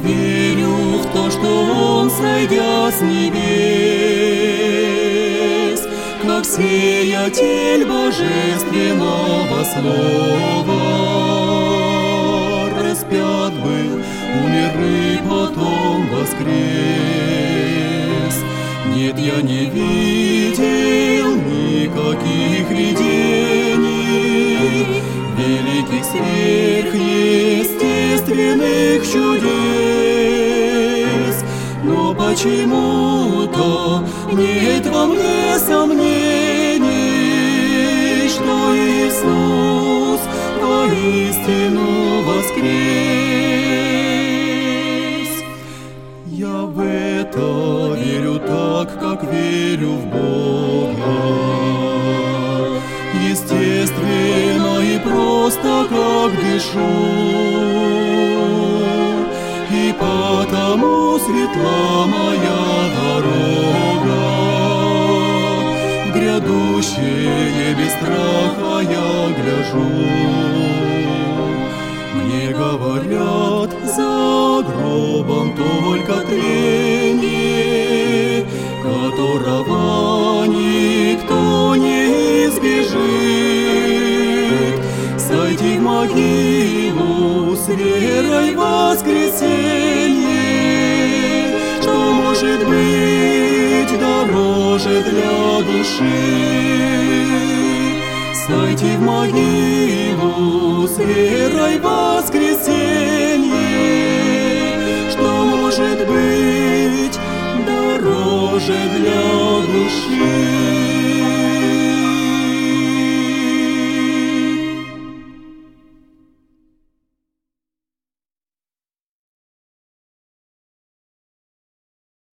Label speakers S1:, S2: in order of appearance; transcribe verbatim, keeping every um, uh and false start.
S1: верю в то, что Он, сойдя с небес, как сеятель божественного слова, распят был, умер и потом воскрес. Нет, я не видел никаких видений, великих сверхъестественных чудес, но почему-то нет во мне сомнений, что Иисус воистину воскрес. Я в это верю так, как верю в Бога, естественно и просто, как дышу, и потому светла моя дорога, в грядущее без страха я гляжу. Мне говорят, за гробом только тление, которого никто не избежит. Сойти в могилу с верой в воскресенье, что может быть дороже для души. Сойти в могилу с верой в воскресенье,